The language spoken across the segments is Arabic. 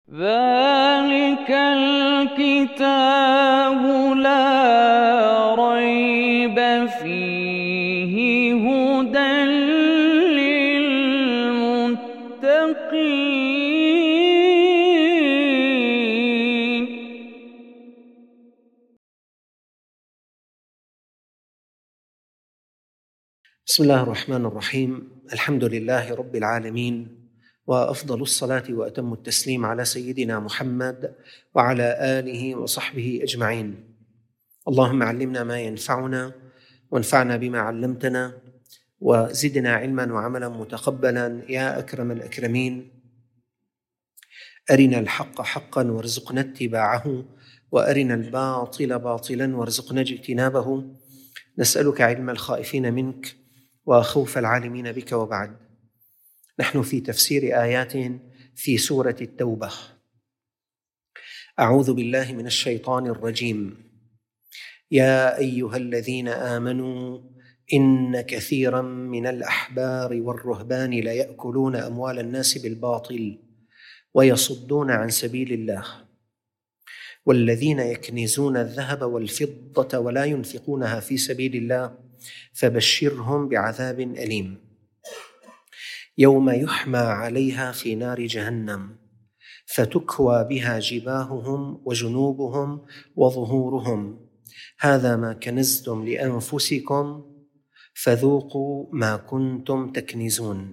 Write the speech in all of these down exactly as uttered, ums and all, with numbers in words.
ذلك الكتاب لا ريب فيه هدى للمتقين. بسم الله الرحمن الرحيم. الحمد لله رب العالمين، وأفضل الصلاة وأتم التسليم على سيدنا محمد وعلى آله وصحبه أجمعين. اللهم علمنا ما ينفعنا وانفعنا بما علمتنا وزدنا علما وعملا متقبلا يا أكرم الأكرمين. أرنا الحق حقا وارزقنا اتباعه، وأرنا الباطل باطلا وارزقنا اجتنابه. نسألك علم الخائفين منك وخوف العالمين بك. وبعد، نحن في تفسير آيات في سورة التوبة. أعوذ بالله من الشيطان الرجيم. يا أيها الذين آمنوا إن كثيرا من الأحبار والرهبان ليأكلون أموال الناس بالباطل ويصدون عن سبيل الله، والذين يكنزون الذهب والفضة ولا ينفقونها في سبيل الله فبشرهم بعذاب أليم يوم يحمى عليها في نار جهنم فتكوى بها جباههم وجنوبهم وظهورهم هذا ما كنزتم لأنفسكم فذوقوا ما كنتم تكنزون.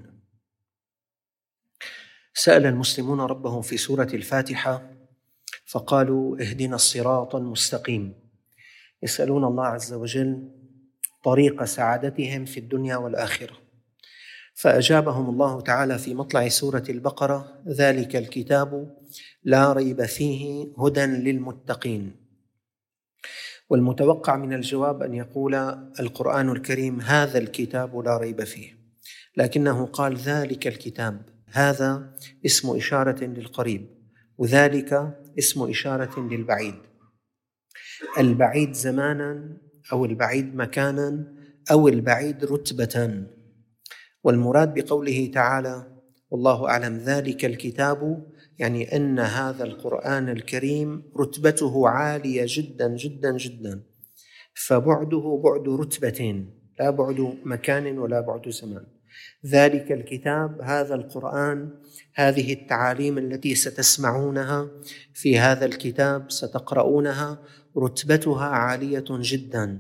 سأل المسلمون ربهم في سورة الفاتحة فقالوا اهدنا الصراط المستقيم، يسألون الله عز وجل طريق سعادتهم في الدنيا والآخرة، فأجابهم الله تعالى في مطلع سورة البقرة: ذلك الكتاب لا ريب فيه هدى للمتقين. والمتوقع من الجواب أن يقول القرآن الكريم هذا الكتاب لا ريب فيه، لكنه قال ذلك الكتاب. هذا اسم إشارة للقريب، وذلك اسم إشارة للبعيد. البعيد زمانا أو البعيد مكانا أو البعيد رتبة. والمراد بقوله تعالى والله أعلم ذلك الكتاب، يعني أن هذا القرآن الكريم رتبته عالية جدا جدا جدا، فبعده بعد رتبتين، لا بعد مكان ولا بعد زمان. ذلك الكتاب، هذا القرآن، هذه التعاليم التي ستسمعونها في هذا الكتاب ستقرؤونها رتبتها عالية جدا،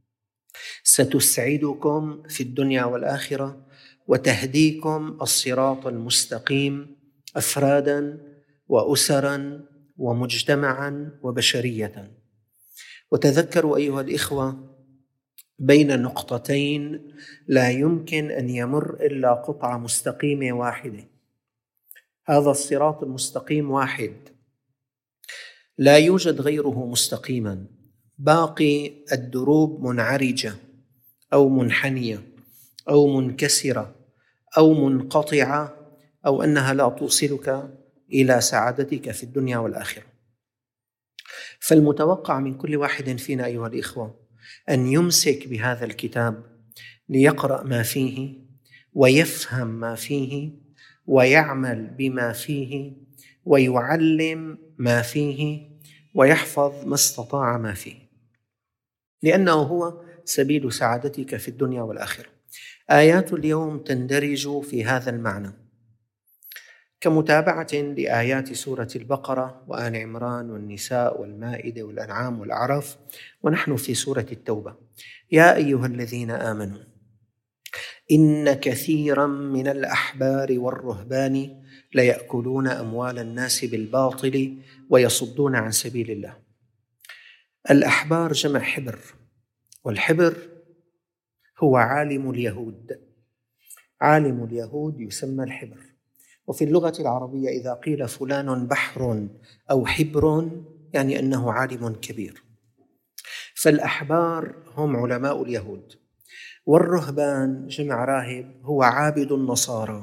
ستسعدكم في الدنيا والآخرة وتهديكم الصراط المستقيم أفرادا وأسرا ومجتمعا وبشرية. وتذكروا أيها الإخوة، بين نقطتين لا يمكن أن يمر إلا قطعة مستقيمة واحدة. هذا الصراط المستقيم واحد، لا يوجد غيره مستقيما. باقي الدروب منعرجة أو منحنية أو منكسرة أو منقطعة، أو أنها لا توصلك إلى سعادتك في الدنيا والآخرة. فالمتوقع من كل واحد فينا أيها الإخوة أن يمسك بهذا الكتاب ليقرأ ما فيه ويفهم ما فيه ويعمل بما فيه ويعلم ما فيه ويحفظ ما استطاع ما فيه، لأنه هو سبيل سعادتك في الدنيا والآخرة. آيات اليوم تندرج في هذا المعنى كمتابعة لآيات سورة البقرة وآل عمران والنساء والمائدة والأنعام والأعراف، ونحن في سورة التوبة. يا أيها الذين آمنوا إن كثيرا من الأحبار والرهبان ليأكلون أموال الناس بالباطل ويصدون عن سبيل الله. الأحبار جمع حبر، والحبر هو عالم اليهود. عالم اليهود يسمى الحبر. وفي اللغة العربية إذا قيل فلان بحر أو حبر يعني أنه عالم كبير. فالأحبار هم علماء اليهود، والرهبان جمع راهب هو عابد النصارى.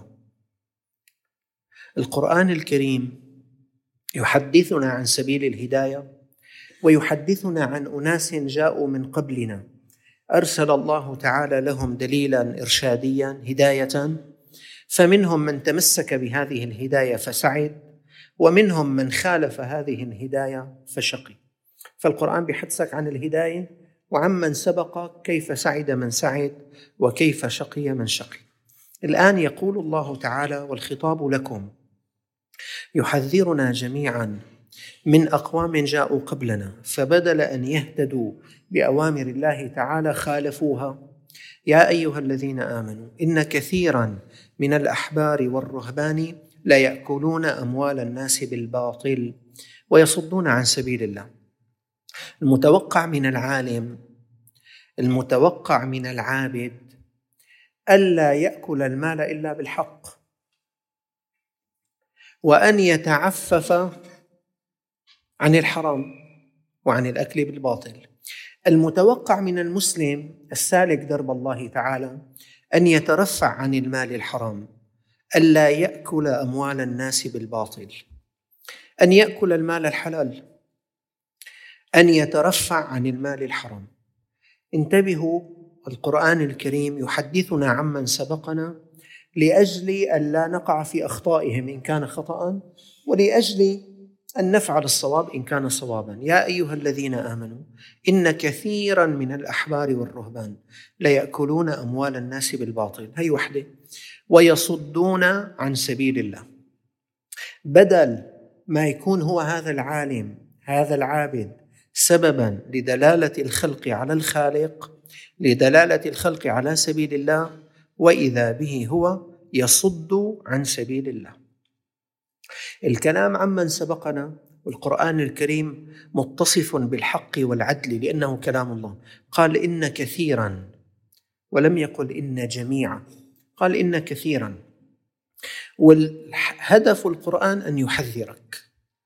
القرآن الكريم يحدثنا عن سبيل الهداية ويحدثنا عن أناس جاءوا من قبلنا أرسل الله تعالى لهم دليلا إرشاديا هداية، فمنهم من تمسك بهذه الهداية فسعد، ومنهم من خالف هذه الهداية فشقي. فالقرآن بيحدثك عن الهداية وعمن سبق كيف سعد من سعد وكيف شقي من شقي. الآن يقول الله تعالى والخطاب لكم يحذرنا جميعا من أقوام جاءوا قبلنا فبدل أن يهتدوا بأوامر الله تعالى خالفوها. يا أيها الذين آمنوا إن كثيرا من الأحبار والرهبان لا يأكلون أموال الناس بالباطل ويصدون عن سبيل الله. المتوقع من العالم، المتوقع من العابد ألا يأكل المال إلا بالحق، وأن يتعفف عن الحرام وعن الأكل بالباطل. المتوقع من المسلم السالك درب الله تعالى أن يترفع عن المال الحرام، ألا يأكل أموال الناس بالباطل، أن يأكل المال الحلال، أن يترفع عن المال الحرام. انتبهوا، القرآن الكريم يحدثنا عمن سبقنا لأجل أن لا نقع في أخطائهم إن كان خطأ، ولأجل أن نفعل الصواب إن كان صوابا. يا أيها الذين آمنوا إن كثيرا من الأحبار والرهبان لا يأكلون أموال الناس بالباطل، هي وحدة، ويصدون عن سبيل الله. بدل ما يكون هو هذا العالم هذا العابد سببا لدلالة الخلق على الخالق، لدلالة الخلق على سبيل الله، وإذا به هو يصد عن سبيل الله. الكلام عمن سبقنا، والقرآن الكريم متصف بالحق والعدل لأنه كلام الله. قال إن كثيرا، ولم يقل إن جميعا، قال إن كثيرا. والهدف القرآن أن يحذرك.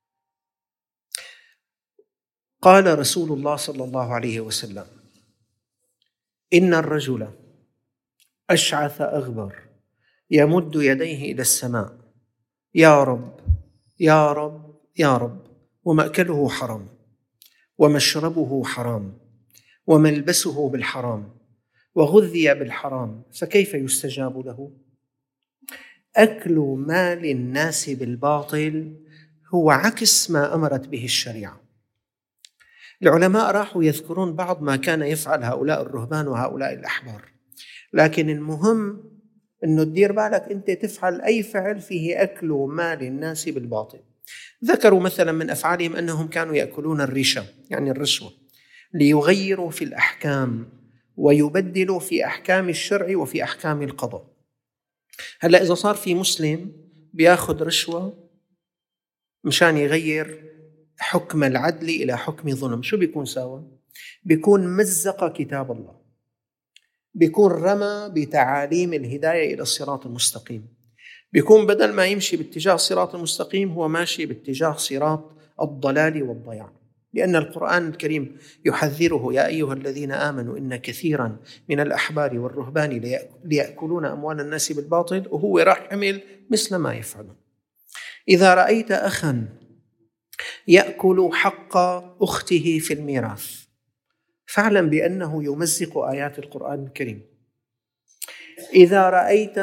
قال رسول الله صلى الله عليه وسلم إن الرجل أشعث أغبر يمد يديه إلى السماء يا رب يا رب يا رب، ومأكله حرام ومشربه حرام وملبسه بالحرام وغذي بالحرام، فكيف يستجاب له؟ أكل مال الناس بالباطل هو عكس ما أمرت به الشريعة. العلماء راحوا يذكرون بعض ما كان يفعل هؤلاء الرهبان وهؤلاء الأحبار، لكن المهم أنه تدير بالك أنت تفعل أي فعل فيه أكل مال الناس بالباطل. ذكروا مثلا من أفعالهم أنهم كانوا يأكلون الرشا، يعني الرشوة، ليغيروا في الأحكام ويبدلوا في أحكام الشرع وفي أحكام القضاء. هلأ إذا صار في مسلم بياخد رشوة مشان يغير حكم العدل إلى حكم ظلم، شو بيكون ساوى؟ بيكون مزق كتاب الله، بيكون رمى بتعاليم الهداية إلى الصراط المستقيم، بيكون بدل ما يمشي باتجاه الصراط المستقيم هو ماشي باتجاه صراط الضلال والضياع. لأن القرآن الكريم يحذره يا أيها الذين آمنوا إن كثيرا من الأحبار والرهبان ليأكلون أموال الناس بالباطل، وهو راح يعمل مثل ما يفعلون. إذا رأيت أخا يأكل حق أخته في الميراث فاعلم بأنه يمزق آيات القرآن الكريم. إذا رأيت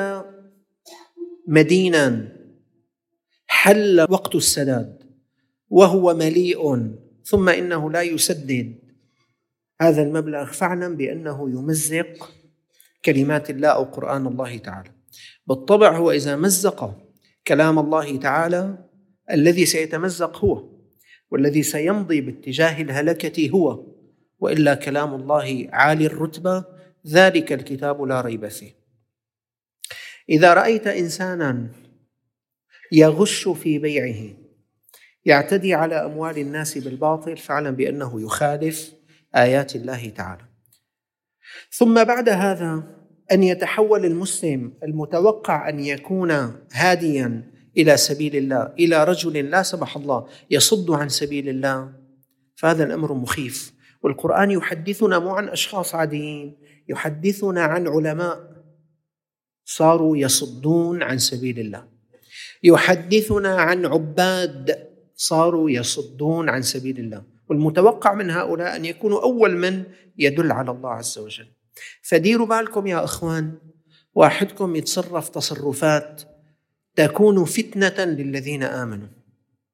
مدينا حل وقت السداد وهو مليء ثم إنه لا يسدد هذا المبلغ فاعلم بأنه يمزق كلمات الله أو قرآن الله تعالى. بالطبع هو إذا مزق كلام الله تعالى الذي سيتمزق هو، والذي سيمضي باتجاه الهلكة هو، وإلا كلام الله عالي الرتبة ذلك الكتاب لا ريب فيه. إذا رأيت إنسانا يغش في بيعه يعتدي على أموال الناس بالباطل فاعلم بأنه يخالف آيات الله تعالى. ثم بعد هذا أن يتحول المسلم المتوقع أن يكون هاديا إلى سبيل الله إلى رجل لا سمح الله يصد عن سبيل الله، فهذا الأمر مخيف. والقرآن يحدثنا مو عن أشخاص عاديين، يحدثنا عن علماء صاروا يصدون عن سبيل الله، يحدثنا عن عباد صاروا يصدون عن سبيل الله، والمتوقع من هؤلاء أن يكونوا أول من يدل على الله عز وجل. فديروا بالكم يا أخوان، واحدكم يتصرف تصرفات تكون فتنة للذين آمنوا.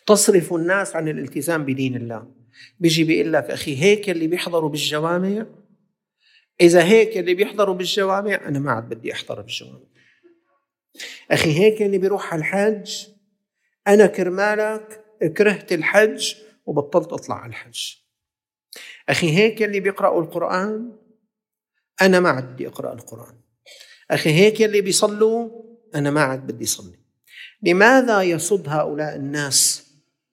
تصرف الناس عن الالتزام بدين الله. بيجي بيقول لك أخي هيك اللي بيحضروا بالجوامع، إذا هيك اللي بيحضروا بالجوامع أنا ما عاد بدي أحضر بالجوامع. أخي هيك اللي بيروح على الحج، أنا كرمالك كرهت الحج وبطلت أطلع على الحج. أخي هيك اللي بيقرأوا القرآن، أنا ما عاد بدي أقرأ القرآن. أخي هيك اللي بيصلوا، أنا ما عاد بدي أصلي. لماذا يصد هؤلاء الناس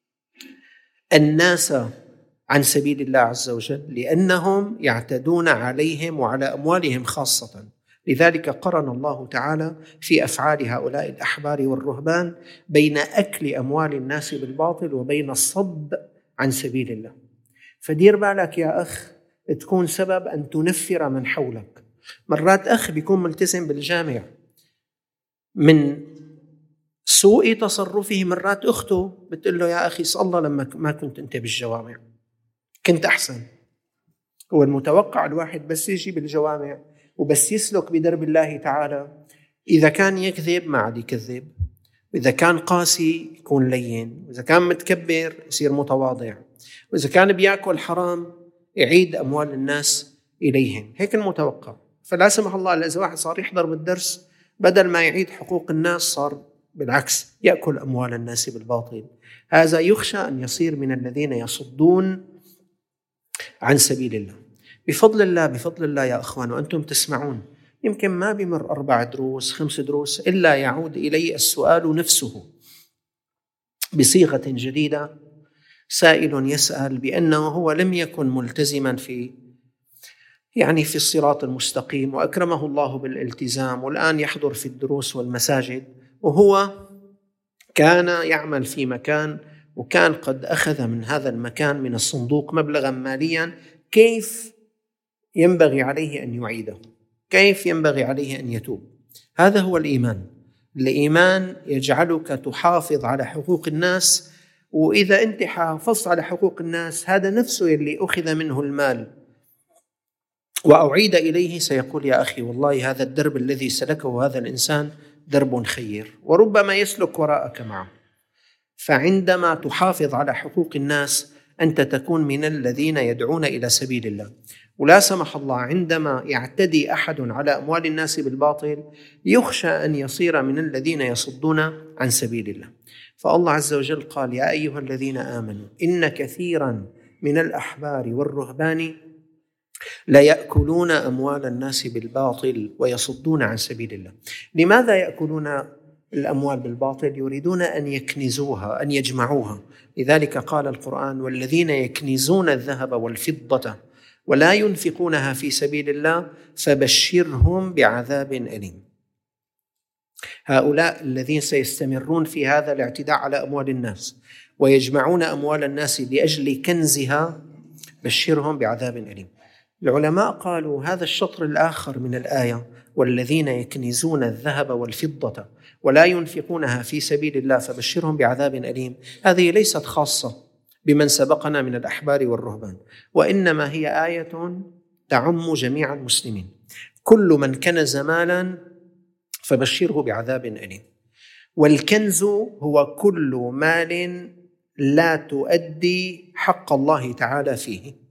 الناس عن سبيل الله عز وجل؟ لأنهم يعتدون عليهم وعلى أموالهم خاصة. لذلك قرن الله تعالى في أفعال هؤلاء الأحبار والرهبان بين أكل أموال الناس بالباطل وبين الصد عن سبيل الله. فدير بالك يا أخ تكون سبب أن تنفر من حولك. مرات أخ بيكون ملتزم بالجامع، من سوء تصرفه مرات أخته بتقول له يا أخي صلى الله لما ما كنت أنت بالجوامع، كنت أحسن. هو المتوقع الواحد بس يجي بالجوامع وبس يسلك بدرب الله تعالى، إذا كان يكذب ما عاد يكذب، وإذا كان قاسي يكون لين، وإذا كان متكبر يصير متواضع، وإذا كان بيأكل حرام يعيد أموال الناس إليهم. هيك المتوقع. فلا سمح الله إذا واحد صار يحضر بالدرس بدل ما يعيد حقوق الناس صار بالعكس يأكل أموال الناس بالباطل. هذا يخشى أن يصير من الذين يصدون عن سبيل الله. بفضل الله بفضل الله يا أخوان، وأنتم تسمعون، يمكن ما بمر أربع دروس خمس دروس إلا يعود إلي السؤال نفسه بصيغة جديدة. سائل يسأل بأنه هو لم يكن ملتزما في يعني في الصراط المستقيم، وأكرمه الله بالالتزام، والآن يحضر في الدروس والمساجد، وهو كان يعمل في مكان وكان قد أخذ من هذا المكان من الصندوق مبلغا ماليا، كيف ينبغي عليه أن يعيده؟ كيف ينبغي عليه أن يتوب؟ هذا هو الإيمان. الإيمان يجعلك تحافظ على حقوق الناس، وإذا أنت حافظت على حقوق الناس هذا نفسه اللي أخذ منه المال وأعيد إليه سيقول يا أخي والله هذا الدرب الذي سلكه هذا الإنسان درب خير، وربما يسلك وراءك معه. فعندما تحافظ على حقوق الناس أنت تكون من الذين يدعون إلى سبيل الله. ولا سمح الله عندما يعتدي أحد على أموال الناس بالباطل يخشى أن يصير من الذين يصدون عن سبيل الله. فالله عز وجل قال يا أيها الذين آمنوا إن كثيرا من الأحبار والرهبان لا يأكلون أموال الناس بالباطل ويصدون عن سبيل الله. لماذا يأكلون الأموال بالباطل؟ يريدون أن يكنزوها، أن يجمعوها. لذلك قال القرآن والذين يكنزون الذهب والفضة ولا ينفقونها في سبيل الله فبشرهم بعذاب أليم. هؤلاء الذين سيستمرون في هذا الاعتداء على أموال الناس ويجمعون أموال الناس لأجل كنزها بشرهم بعذاب أليم. العلماء قالوا هذا الشطر الآخر من الآية والذين يكنزون الذهب والفضة ولا ينفقونها في سبيل الله فبشرهم بعذاب أليم، هذه ليست خاصة بمن سبقنا من الأحبار والرهبان، وإنما هي آية تعم جميع المسلمين. كل من كنز مالا فبشره بعذاب أليم. والكنز هو كل مال لا تؤدي حق الله تعالى فيه.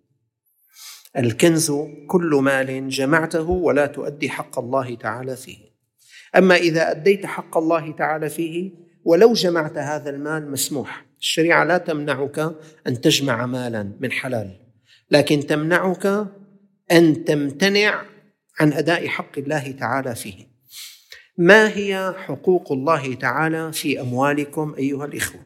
الكنز كل مال جمعته ولا تؤدي حق الله تعالى فيه. أما إذا أديت حق الله تعالى فيه ولو جمعت هذا المال مسموح. الشريعة لا تمنعك أن تجمع مالا من حلال، لكن تمنعك أن تمتنع عن أداء حق الله تعالى فيه. ما هي حقوق الله تعالى في أموالكم أيها الإخوة؟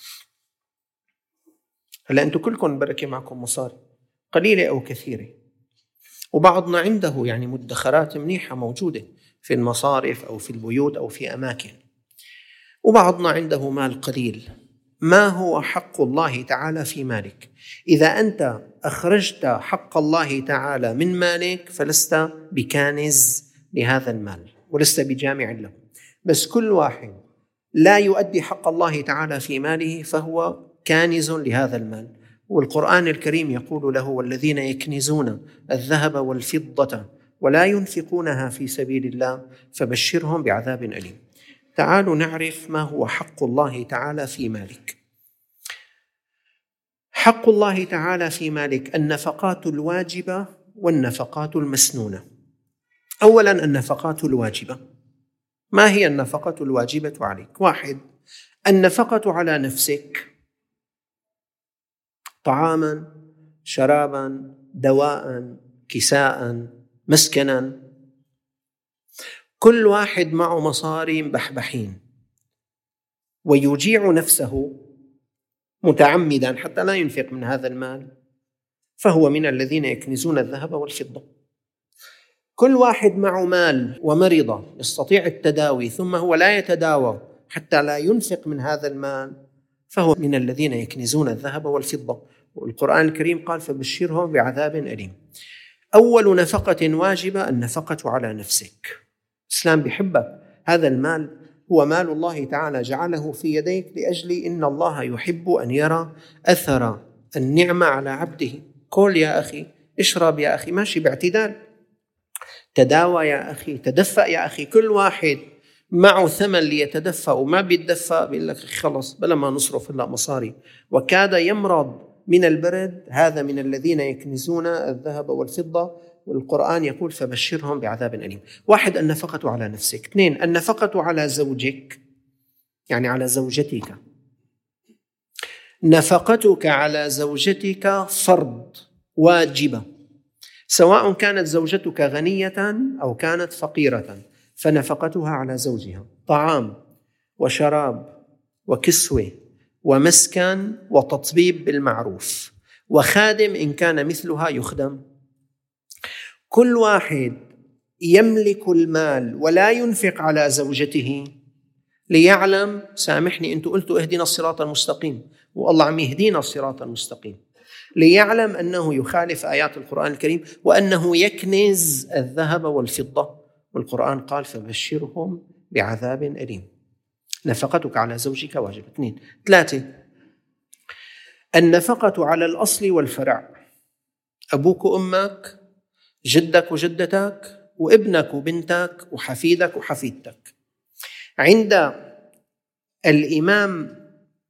هلا أنتم كلكم بركة معكم مصاري قليلة أو كثيرة، وبعضنا عنده يعني مدخرات منيحة موجودة في المصارف أو في البيوت أو في أماكن، وبعضنا عنده مال قليل. ما هو حق الله تعالى في مالك؟ إذا أنت أخرجت حق الله تعالى من مالك فلست بكانز لهذا المال ولست بجامع له، بس كل واحد لا يؤدي حق الله تعالى في ماله فهو كانز لهذا المال. والقرآن الكريم يقول له والذين يكنزون الذهب والفضة ولا ينفقونها في سبيل الله فبشرهم بعذاب أليم. تعالوا نعرف ما هو حق الله تعالى في مالك. حق الله تعالى في مالك النفقات الواجبة والنفقات المسنونة. أولا النفقات الواجبة. ما هي النفقة الواجبة عليك؟ واحد، النفقة على نفسك، طعاما، شرابا، دواء، كساء، مسكنا. كل واحد معه مصاري مبحبحين ويجيع نفسه متعمدا حتى لا ينفق من هذا المال، فهو من الذين يكنزون الذهب والفضة. كل واحد معه مال ومرض يستطيع التداوي ثم هو لا يتداوى حتى لا ينفق من هذا المال، فهو من الذين يكنزون الذهب والفضة. والقرآن الكريم قال فبشرهم بعذاب أليم. أول نفقة واجبة النفقة على نفسك. الإسلام بيحبك، هذا المال هو مال الله تعالى جعله في يديك لأجل إن الله يحب أن يرى أثر النعمة على عبده. كل يا أخي، اشرب يا أخي، ماشي باعتدال، تداوى يا أخي، تدفأ يا أخي. كل واحد معه ثمن ليتدفأ وما بيتدفأ بيقول لك خلص بلا ما نصرف إلا مصاري وكاد يمرض من البرد، هذا من الذين يكنزون الذهب والفضة. والقرآن يقول فبشرهم بعذاب أليم. واحد النفقة على نفسك. اثنين النفقة على زوجك، يعني على زوجتك. نفقتك على زوجتك فرض واجبة، سواء كانت زوجتك غنية أو كانت فقيرة، فنفقتها على زوجها طعام وشراب وكسوة ومسكن وتطبيب بالمعروف وخادم إن كان مثلها يخدم. كل واحد يملك المال ولا ينفق على زوجته ليعلم، سامحني أنتوا قلتوا اهدنا الصراط المستقيم، والله عم يهدينا الصراط المستقيم، ليعلم أنه يخالف آيات القرآن الكريم وأنه يكنز الذهب والفضة. والقرآن قال فبشرهم بعذاب أليم. نفقتك على زوجك واجب. اثنين. ثلاثة النفقة على الأصل والفرع، أبوك وأمك، جدك وجدتك، وابنك وبنتك، وحفيدك وحفيدتك. عند الإمام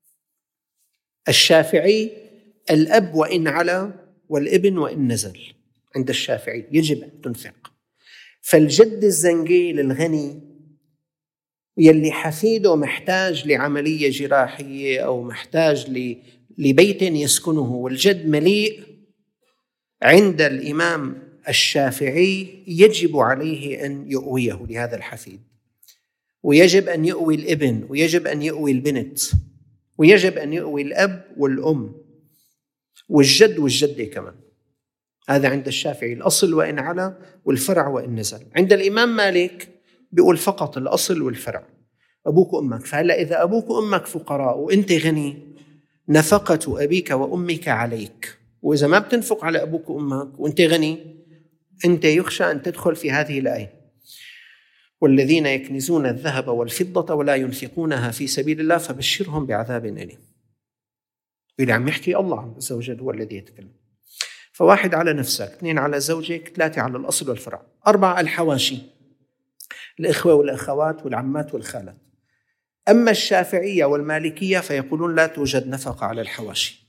الشافعي الأب وإن علا والابن وإن نزل، عند الشافعي يجب أن تنفق. فالجد الزنجيل الغني يلي حفيده محتاج لعملية جراحية أو محتاج لبيت يسكنه والجد مليء، عند الإمام الشافعي يجب عليه أن يؤويه لهذا الحفيد، ويجب أن يؤوي الابن، ويجب أن يؤوي البنت، ويجب أن يؤوي الأب والأم والجد والجدة كمان. هذا عند الشافعي الأصل وإن علا والفرع وإن نزل. عند الإمام مالك بيقول فقط الأصل والفرع، أبوك وأمك. فهلا إذا أبوك وأمك فقراء وإنت غني، نفقة أبيك وأمك عليك. وإذا ما بتنفق على أبوك وأمك وإنت غني، أنت يخشى أن تدخل في هذه الآية والذين يكنزون الذهب والفضة ولا ينفقونها في سبيل الله فبشرهم بعذاب أليم. اللي عم يحكي الله عز وجل هو الذي يتكلم. فواحد على نفسك، اثنين على زوجك، ثلاثة على الأصل والفرع. أربعة الحواشي، الإخوة والأخوات والعمات والخالات. أما الشافعية والمالكية فيقولون لا توجد نفقة على الحواشي،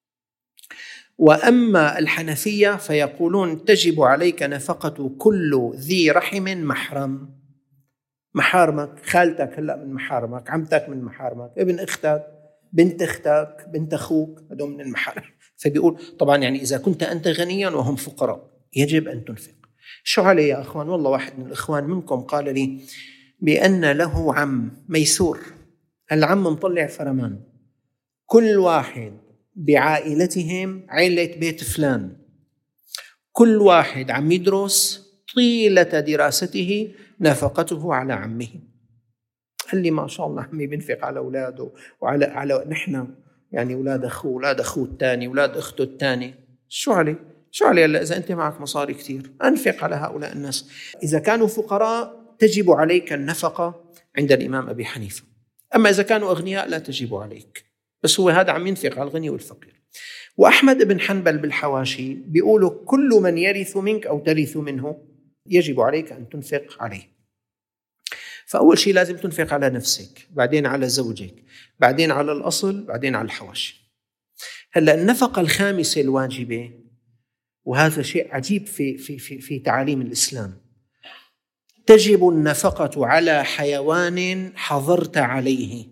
وأما الحنفية فيقولون تجب عليك نفقة كل ذي رحم محرم. محارمك، خالتك هلأ من محارمك، عمتك من محارمك، ابن أختك، بنت أختك، بنت أخوك، هذول من المحارم. فبيقول طبعا يعني إذا كنت أنت غنيا وهم فقراء يجب أن تنفق. شو علي يا أخوان؟ والله واحد من الإخوان منكم قال لي بأن له عم ميسور، العم مطلع فرمان، كل واحد بعائلتهم، عائلة بيت فلان، كل واحد عم يدرس طيلة دراسته نفقته على عمه. قال لي ما شاء الله عمي بنفق على أولاده وعلى على نحن يعني أولاد أخوه، أولاد أخوه الثاني، أولاد أخته الثاني. شو علي؟ شو علي هلا إذا أنت معك مصاري كثير؟ أنفق على هؤلاء الناس. إذا كانوا فقراء تجب عليك النفقة عند الإمام أبي حنيفة، أما إذا كانوا أغنياء لا تجب عليك. بس هو هذا عم ينفق على الغني والفقير. وأحمد بن حنبل بالحواشي بيقولوا كل من يرث منك أو ترث منه يجب عليك أن تنفق عليه. فأول شيء لازم تنفق على نفسك، بعدين على زوجك، بعدين على الأصل، بعدين على الحواشي. هلا النفقة الخامسة الواجبة، وهذا شيء عجيب في في في في تعاليم الإسلام، تجب النفقة على حيوان حظرت عليه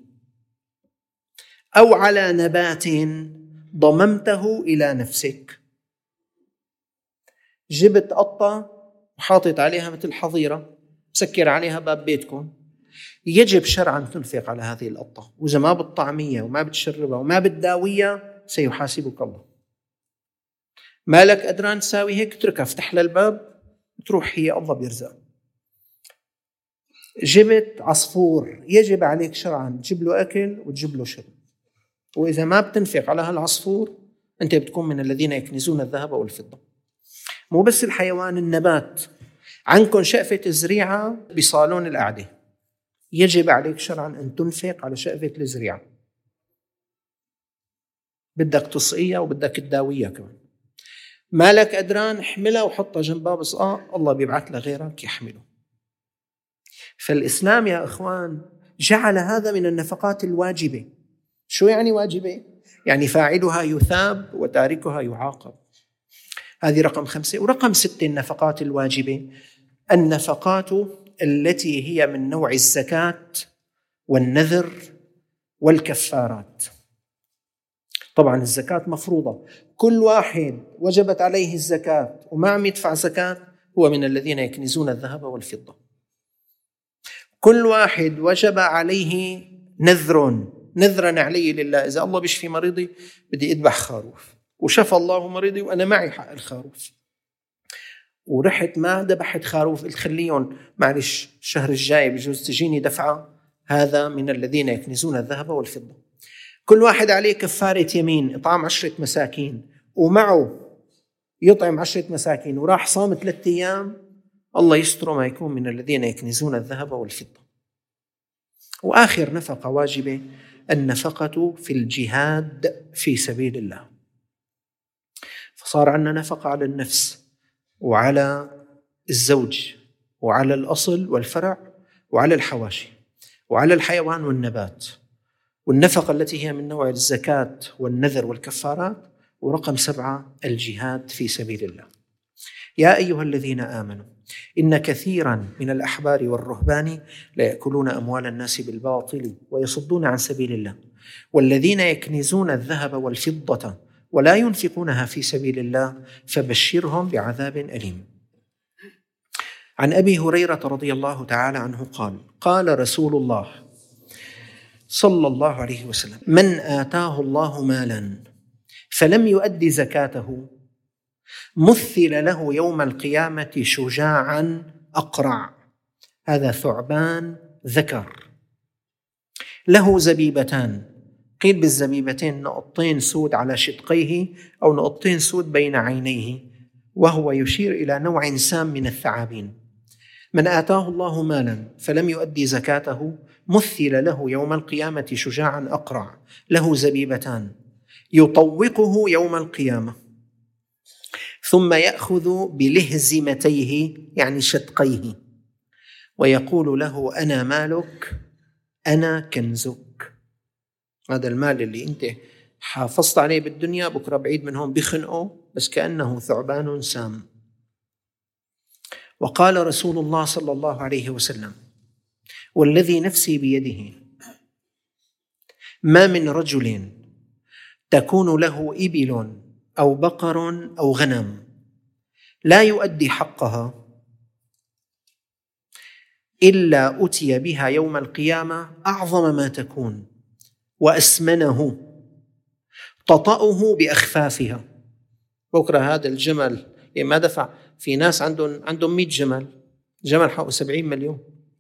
أو على نبات ضممته إلى نفسك. جبت قطة وحاطت عليها مثل حظيرة، مسكر عليها باب بيتكم، يجب شرعا تنفق على هذه القطة، وإذا ما بالطعمية وما بتشربها وما بتداويها سيحاسبك الله. مالك قدران تساوي هيك، اتركها، افتح لها الباب تروح هي، الله بيرزق. جبت عصفور، يجب عليك شرعا تجيب له أكل وتجيب له شرب، وإذا ما بتنفق على هالعصفور أنت بتكون من الذين يكنزون الذهب والفضة. مو بس الحيوان، النبات. عندكم شقفة الزريعة بصالون القعدة، يجب عليك شرعا أن تنفق على شقفة الزريعة، بدك تسقيها وبدك تداويها كمان. مالك قدران، احملها وحطها جنبها، بس آه الله بيبعث لغيرك يحمله. فالإسلام يا إخوان جعل هذا من النفقات الواجبة. شو يعني واجبة؟ يعني فاعلها يثاب وتاركها يعاقب. هذه رقم خمسة. ورقم ستة النفقات الواجبة، النفقات التي هي من نوع الزكاة والنذر والكفارات. طبعا الزكاة مفروضة، كل واحد وجبت عليه الزكاة وما عم يدفع زكاة هو من الذين يكنزون الذهب والفضة. كل واحد وجب عليه نذر، نذرا علي لله، إذا الله بيشفي مريضي بدي أذبح خروف، وشفى الله مريضي وأنا معي حق الخروف، ورحت ما ذبحت خروف، قلت خليهم معلش الشهر الجاي بجوز تجيني دفعة، هذا من الذين يكنزون الذهب والفضة. كل واحد عليه كفارة يمين، إطعام عشرة مساكين، ومعه يطعم عشرة مساكين وراح صام ثلاثة أيام، الله يستر ما يكون من الذين يكنزون الذهب والفضة. وآخر نفقة واجبة النفقة في الجهاد في سبيل الله. فصار عندنا نفقة على النفس وعلى الزوج وعلى الأصل والفرع وعلى الحواشي وعلى الحيوان والنبات، والنفقة التي هي من نوع الزكاة والنذر والكفارات. ورقم سبعة الجهاد في سبيل الله. يا أيها الذين آمنوا إن كثيرا من الأحبار والرهبان لا يأكلون أموال الناس بالباطل ويصدون عن سبيل الله، والذين يكنزون الذهب والفضة ولا ينفقونها في سبيل الله فبشرهم بعذاب أليم. عن أبي هريرة رضي الله تعالى عنه قال: قال رسول الله صلى الله عليه وسلم: من آتاه الله مالا فلم يؤد زكاته مثل له يوم القيامة شجاعا أقرع، هذا ثعبان ذكر، له زبيبتان، قيل بالزبيبتين نقطتين سود على شدقيه أو نقطتين سود بين عينيه، وهو يشير إلى نوع سام من الثعابين. من آتاه الله مالا فلم يؤدي زكاته مثل له يوم القيامة شجاعا أقرع، له زبيبتان، يطوقه يوم القيامة ثم يأخذ بلهزمتيه يعني شدقيه ويقول له: أنا مالك أنا كنزك. هذا المال اللي أنت حافظت عليه بالدنيا بكرة بعيد من هون بخنقه، بس كأنه ثعبان سام. وقال رسول الله صلى الله عليه وسلم: والذي نفسي بيده ما من رجل تكون له إبل أو بقر أو غنم لا يؤدي حقها إلا أتي بها يوم القيامة أعظم ما تكون وأسمنه تطأه بأخفافها. بكرة هذا الجمل ما دفع، في ناس عندهم عندهم مئة جمل، جمل حقه سبعين مليون،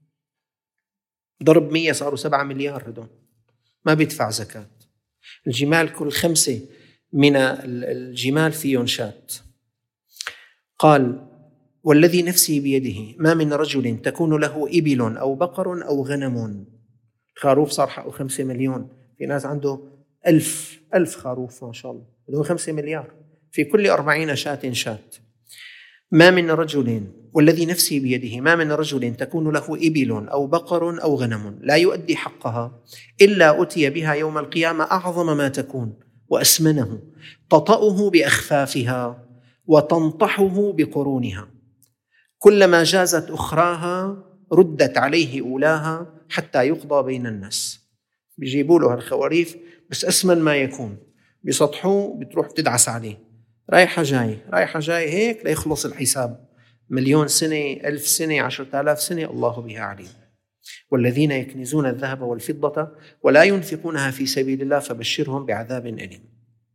ضرب مية صاروا سبعة مليار، هدول ما بيدفع زكاة. الجمال كل خمسة من الجمال فيهم شات. قال: والذي نفسي بيده ما من رجل تكون له إبل أو بقر أو غنم، خروف صار حقه خمسة مليون، في ناس عنده ألف ألف خروف ما شاء الله، له خمسة مليار، في كل أربعين شاة شات. ما من رجل والذي نفسي بيده ما من رجل تكون له إبل أو بقر أو غنم لا يؤدي حقها إلا أتي بها يوم القيامة أعظم ما تكون وأسمنه، تطأه بأخفافها وتنطحه بقرونها، كلما جازت أخراها ردت عليه أولاها حتى يقضى بين الناس. بيجيبوا له هالخواريف بس أسمن ما يكون، بسطحوه بتروح تدعس عليه، رايحة جاي رايحة جاي هيك ليخلص الحساب. مليون سنة، ألف سنة، عشرة آلاف سنة، الله بها عليم. والذين يكنزون الذهب والفضة ولا ينفقونها في سبيل الله فبشرهم بعذاب أليم.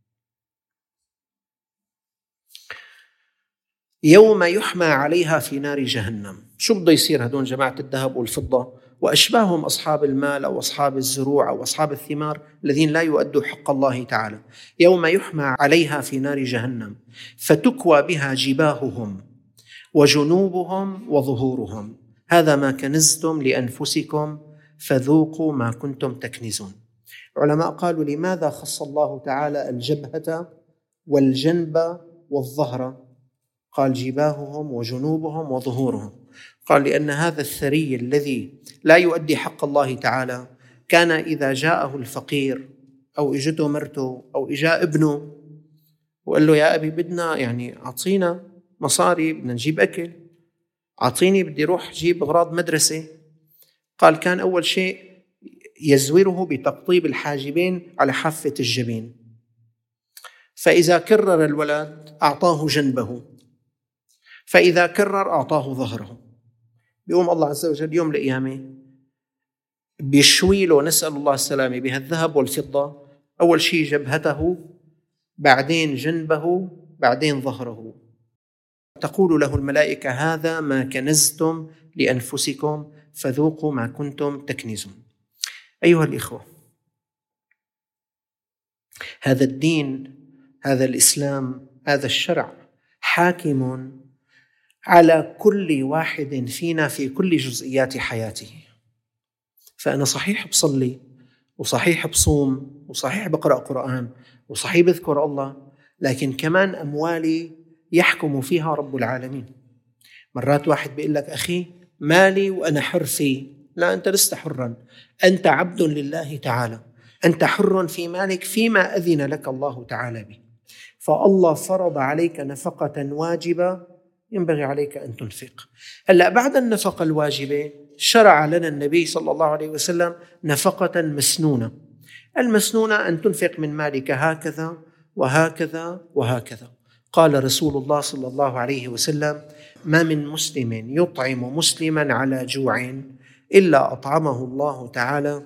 يوم يحمى عليها في نار جهنم. شو بده يصير هدول جماعة الذهب والفضة وأشباههم أصحاب المال أو أصحاب الزروع أو أصحاب الثمار الذين لا يؤدوا حق الله تعالى؟ يوم يحمى عليها في نار جهنم فتكوى بها جباههم وجنوبهم وظهورهم، هذا ما كنزتم لأنفسكم فذوقوا ما كنتم تكنزون. علماء قالوا لماذا خص الله تعالى الجبهة والجنب والظهر؟ قال جباههم وجنوبهم وظهورهم. قال لأن هذا الثري الذي لا يؤدي حق الله تعالى كان إذا جاءه الفقير أو إجته مرته أو إجاء ابنه وقال له يا أبي بدنا يعني أعطينا مصاري بدنا نجيب أكل، أعطيني بدي روح جيب أغراض مدرسة، قال كان أول شيء يزوره بتقطيب الحاجبين على حافة الجبين، فإذا كرر الولد أعطاه جنبه، فإذا كرر أعطاه ظهره. بيقوم الله عز وجل يوم القيامة بيشوي له، نسأل الله السلامة، بهالذهب والفضة، أول شيء جبهته، بعدين جنبه، بعدين ظهره. تقول له الملائكة هذا ما كنزتم لأنفسكم فذوقوا ما كنتم تكنزون. أيها الإخوة، هذا الدين، هذا الإسلام، هذا الشرع حاكم على كل واحد فينا في كل جزئيات حياته. فأنا صحيح بصلي وصحيح بصوم وصحيح بقرأ قرآن وصحيح بذكر الله، لكن كمان أموالي يحكم فيها رب العالمين. مرات واحد بيقول لك أخي مالي وأنا حر فيه. لا، أنت لست حرا، أنت عبد لله تعالى، أنت حر في مالك فيما أذن لك الله تعالى به. فالله فرض عليك نفقة واجبة ينبغي عليك أن تنفق. هلأ بعد النفقة الواجبة شرع لنا النبي صلى الله عليه وسلم نفقة مسنونة. المسنونة أن تنفق من مالك هكذا وهكذا وهكذا. قال رسول الله صلى الله عليه وسلم: ما من مسلم يطعم مسلما على جوع إلا أطعمه الله تعالى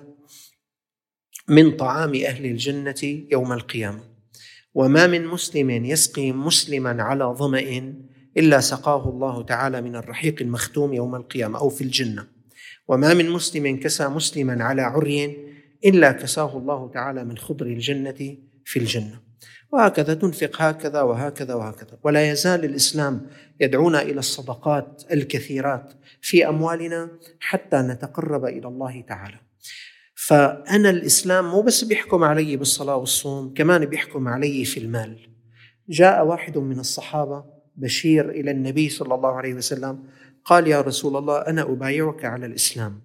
من طعام أهل الجنة يوم القيامة، وما من مسلم يسقي مسلما على ظمأ إلا سقاه الله تعالى من الرحيق المختوم يوم القيامة أو في الجنة، وما من مسلم كسى مسلما على عري إلا كساه الله تعالى من خضر الجنة في الجنة. وهكذا تنفق هكذا وهكذا وهكذا. ولا يزال الإسلام يدعونا إلى الصدقات الكثيرات في أموالنا حتى نتقرب إلى الله تعالى. فأنا الإسلام مو بس بيحكم علي بالصلاة والصوم، كمان بيحكم علي في المال. جاء واحد من الصحابة بشير إلى النبي صلى الله عليه وسلم قال: يا رسول الله، أنا أبايعك على الإسلام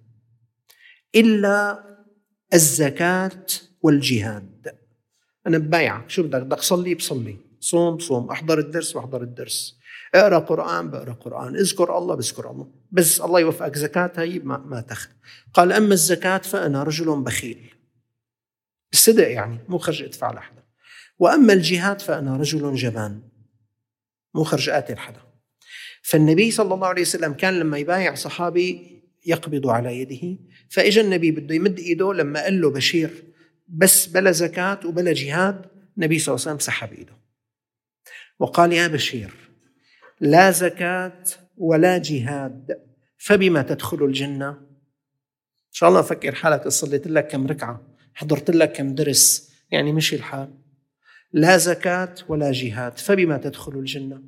إلا الزكاة والجهاد. أنا ببايعك، شو بدك؟ بدك صلي بصلي، صوم بصوم، أحضر الدرس بحضر الدرس، اقرأ قرآن بقرأ قرآن، اذكر الله بذكر الله، بس الله يوفقك زكاة هاي ما, ما تأخذ. قال: أما الزكاة فأنا رجل بخيل، بالصدق يعني مو خرج أدفع لحدا. وأما الجهاد فأنا رجل جبان، مو خرج قاتل حدا. فالنبي صلى الله عليه وسلم كان لما يبايع صحابي يقبض على يده، فإجا النبي بده يمد إيده، لما قال له بشير بس بلا زكاة وبلا جهاد، النبي صلى الله عليه وسلم سحب إيده وقال: يا بشير، لا زكاة ولا جهاد فبما تدخل الجنة؟ إن شاء الله فكر حالك صليت لك كم ركعة، حضرت لك كم درس، يعني مشي الحال. لا زكاة ولا جهاد فبما تدخل الجنة؟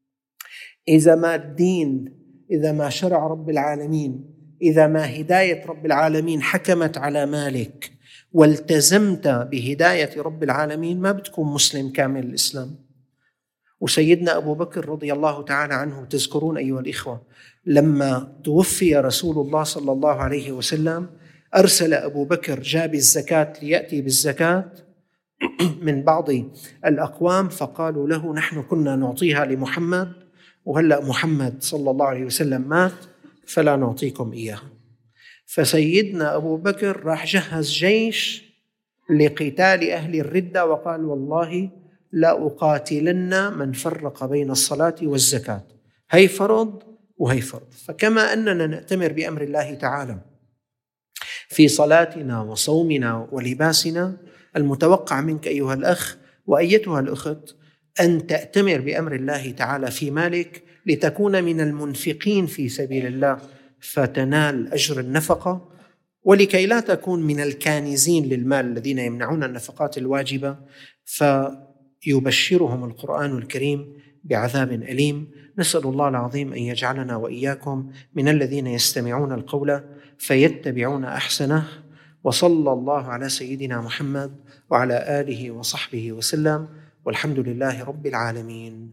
إذا ما الدين، إذا ما شرع رب العالمين، إذا ما هداية رب العالمين حكمت على مالك والتزمت بهداية رب العالمين، ما بتكون مسلم كامل الإسلام. وسيدنا أبو بكر رضي الله تعالى عنه، تذكرون أيها الإخوة لما توفي رسول الله صلى الله عليه وسلم، أرسل أبو بكر جاب الزكاة ليأتي بالزكاة، من بعض الأقوام فقالوا له نحن كنا نعطيها لمحمد وهلأ محمد صلى الله عليه وسلم مات فلا نعطيكم إياها. فسيدنا أبو بكر راح جهز جيش لقتال أهل الردة وقال والله لا أقاتلن من فرق بين الصلاة والزكاة، هي فرض وهي فرض. فكما أننا نأتمر بأمر الله تعالى في صلاتنا وصومنا ولباسنا، المتوقع منك أيها الأخ وأيتها الأخت أن تأتمر بأمر الله تعالى في مالك لتكون من المنفقين في سبيل الله فتنال أجر النفقة، ولكي لا تكون من الكانزين للمال الذين يمنعون النفقات الواجبة فيبشرهم القرآن الكريم بعذاب أليم. نسأل الله العظيم أن يجعلنا وإياكم من الذين يستمعون القول فيتبعون أحسنه. وصلى الله على سيدنا محمد وعلى آله وصحبه وسلم، والحمد لله رب العالمين.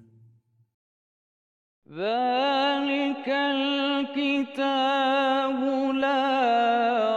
ذلك الكتاب لا